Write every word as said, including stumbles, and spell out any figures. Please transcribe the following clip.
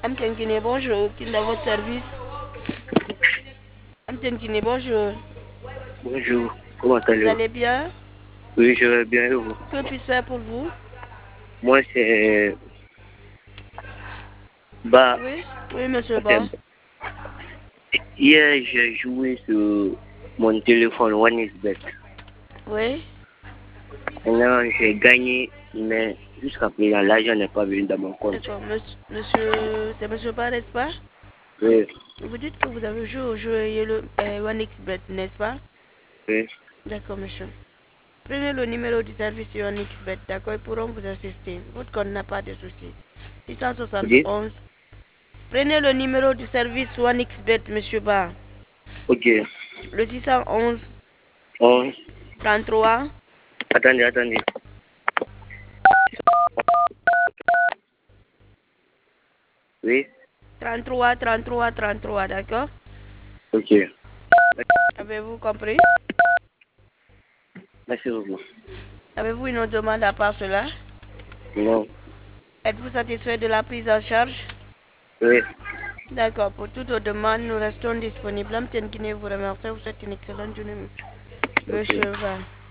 Amten Guinée, bonjour. Qui est dans votre service? Amten Guinée, bonjour. Bonjour, comment Vous allez-vous? allez bien? Oui, je vais bien et vous? Que puis-je faire pour vous? Moi, c'est Bah, Oui, oui, monsieur c'est- Ba. hier, j'ai joué sur mon téléphone OneXBet. Oui, Maintenant, j'ai gagné, mais jusqu'à présent, l'argent n'est pas venu dans mon compte. d'accord. Monsieur, monsieur- c'est monsieur Ba, n'est-ce pas? Oui, Vous dites que vous avez joué au jeu et le euh, OneXBet, n'est-ce pas? oui, D'accord, monsieur. Prenez le numéro du service sur OneXBet, d'accord? Ils pourront vous assister. Votre compte n'a pas de soucis. vous dites? six cent soixante et onze. Prenez le numéro du service OneXBet, monsieur Ba. Ok, Le six cent onze, onze, trente-trois, attendez, attendez. Oui, trente-trois, trente-trois, trente-trois, d'accord? ok, Avez-vous compris? merci beaucoup. Avez-vous une autre demande à part cela? Non, Êtes-vous satisfait de la prise en charge? oui, D'accord, pour toutes vos demandes, nous restons disponibles. Amtienne Guinée vous remercie. Vous souhaite une excellente journée, ok. monsieur Va.